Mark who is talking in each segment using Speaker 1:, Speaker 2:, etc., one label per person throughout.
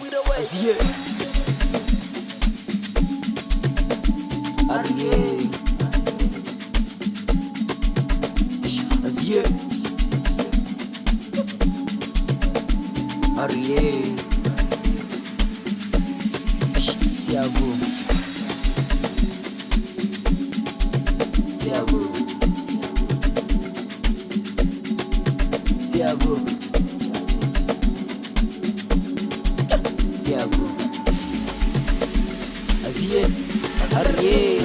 Speaker 1: Aziye Ariye Aziye Ariye Siavu Siavu Siavu Siavu Aziye Ariye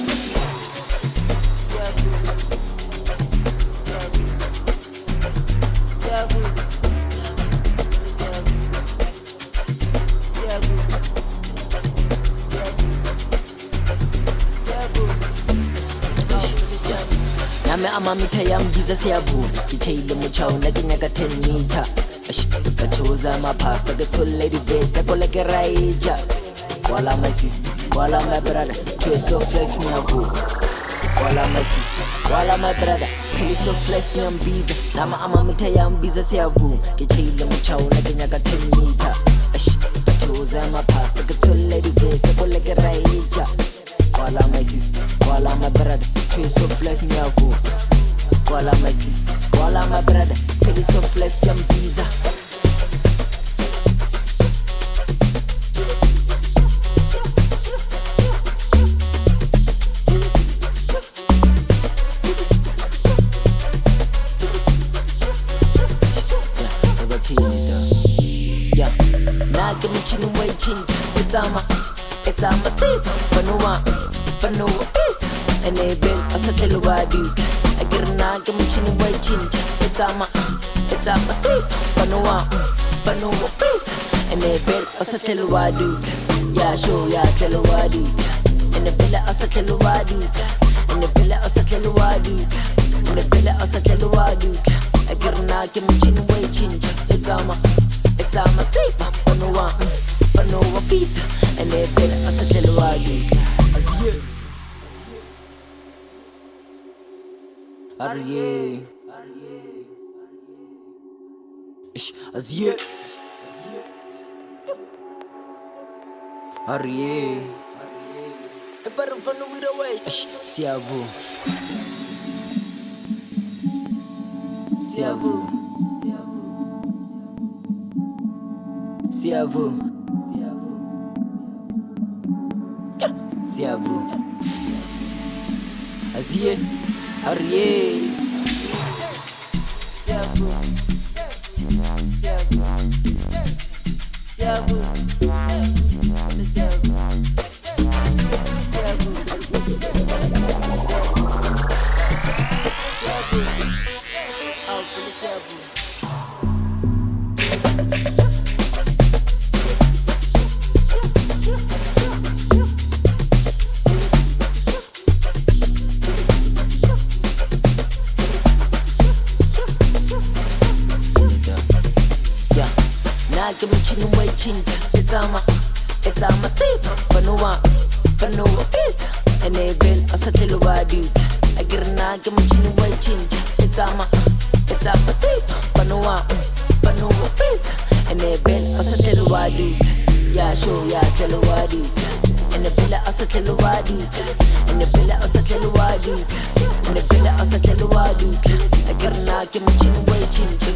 Speaker 1: Nami amamita yambiza siyavu Kichayile muchawu nakinyaka 10 meter Kachuza mapasta Gatule di vesa koleke raija Wala my sister, wala my brother Chwe soft life nyavu Wala my sister, wala my brother Kili soft life nyambiza Nama amamita yambiza siyavu Kichayile muchawu nakinyaka 10 meter Kachuza mapasta Gatule di vesa koleke raija Wala my sister, wala my brother Chwe soft life nyavu Wala my sister, wala my brother Kili soft life nyambiza Naga mchini wechinja Itama sita Panua pisa Enabel asatelu wadita Agir naga mchini wechinja Itama sita Panua pisa Enabel asatelu wadita Ya show ya telu wadita Enabela asatelu wadita Enabela asatelu wadita Enabela asatelu wadita Agir naga mchini wechinja Itama sita Panua pisa Enabela asatelu wadita Aziye Ariye Aziye Ariye Siavu Siavu Siavu Siavu Aziye Ariye Siavu Siavu Naga mchini wechinja Itama sita Panua pisa Enabel asatelu wadita Agir naga mchini wechinja Itama sita Panua pisa Enabel asatelu wadita Ya show ya telu wadita Enabela asatelu wadita Enabela asatelu wadita Enabela asatelu wadita Agir naga mchini wechinja